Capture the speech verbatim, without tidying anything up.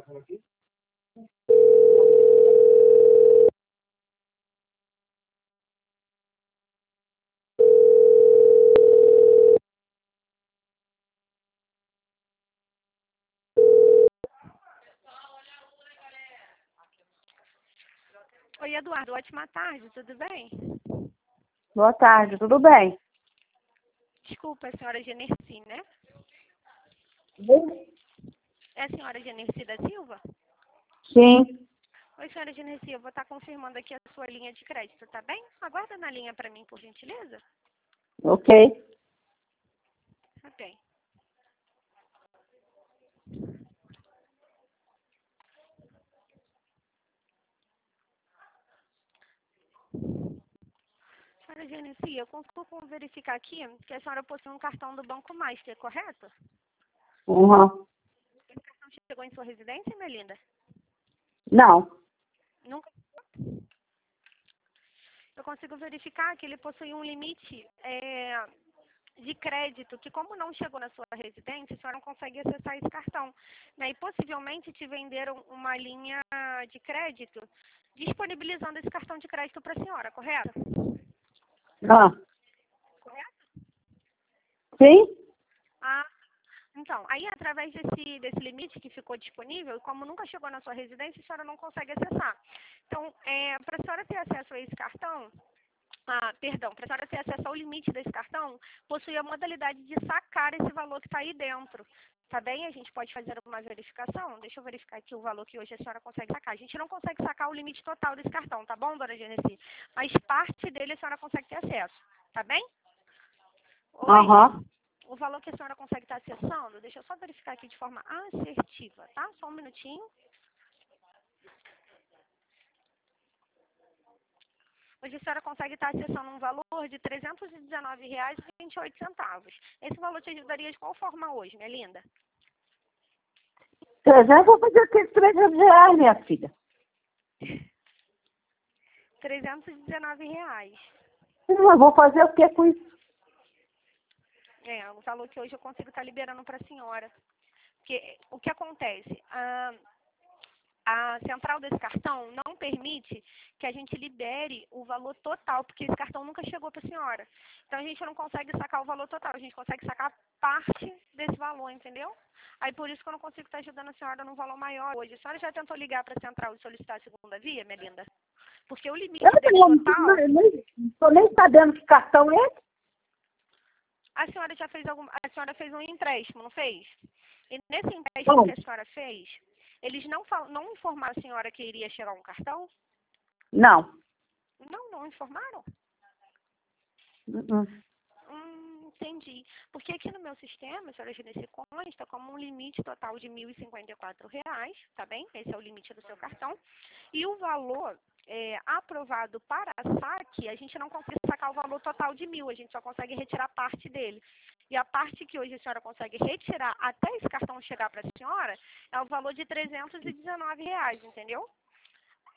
Oi, Eduardo, ótima tarde, tudo bem? Boa tarde, tudo bem? Desculpa, a senhora Generci, né? Sim. É a senhora Generci da Silva? Sim. Oi, senhora Generci, eu vou estar confirmando aqui a sua linha de crédito, tá bem? Aguarda na linha para mim, por gentileza. Ok. Ok. Senhora Genesi, eu consigo verificar aqui que a senhora possui um cartão do Banco Master, correto? Uhum. Esse cartão chegou em sua residência, minha linda? Não. Nunca. Eu consigo verificar que ele possui um limite é, de crédito, que como não chegou na sua residência, a senhora não consegue acessar esse cartão. Né? E possivelmente te venderam uma linha de crédito disponibilizando esse cartão de crédito para a senhora, correto? Ah. Correto? Sim? Ah, então, aí através desse, desse limite que ficou disponível, como nunca chegou na sua residência, a senhora não consegue acessar. Então, é, para a senhora ter acesso a esse cartão, ah, perdão, para a senhora ter acesso ao limite desse cartão, possui a modalidade de sacar esse valor que está aí dentro. Tá bem? A gente pode fazer uma verificação. Deixa eu verificar aqui o valor que hoje a senhora consegue sacar. A gente não consegue sacar o limite total desse cartão, tá bom, dona Genesi? Mas parte dele a senhora consegue ter acesso, tá bem? Oi? Aham. O valor que a senhora consegue estar acessando, deixa eu só verificar aqui de forma assertiva, tá? Só um minutinho. Hoje a senhora consegue estar acessando um valor de trezentos e dezenove reais e vinte e oito centavos. Esse valor te ajudaria de qual forma hoje, minha linda? trezentos, vou fazer o que com trezentos reais, minha filha? trezentos e dezenove reais. Eu vou fazer o que com isso? É, o valor que hoje eu consigo estar liberando para a senhora. Porque o que acontece? Ah, a central desse cartão não permite que a gente libere o valor total, porque esse cartão nunca chegou para a senhora. Então a gente não consegue sacar o valor total, a gente consegue sacar parte desse valor, entendeu? Aí por isso que eu não consigo estar ajudando a senhora num valor maior hoje. A senhora já tentou ligar para a central e solicitar a segunda via, minha linda? Porque o limite Eu dele não total, estou nem sabendo que cartão é esse. a senhora já fez algum, a senhora fez um empréstimo, não fez? E nesse empréstimo Não. que a senhora fez, eles não, fal- não informaram a senhora que iria chegar um cartão? Não. Não, não informaram? Uhum. Hum, entendi. Porque aqui no meu sistema, a senhora Genesi, consta como um limite total de mil e cinquenta e quatro reais, tá bem? Esse é o limite do seu cartão. E o valor é, aprovado para saque, a gente não consegue sacar o valor total de mil, a gente só consegue retirar parte dele. E a parte que hoje a senhora consegue retirar até esse cartão chegar para a senhora é o valor de trezentos e dezenove reais, entendeu?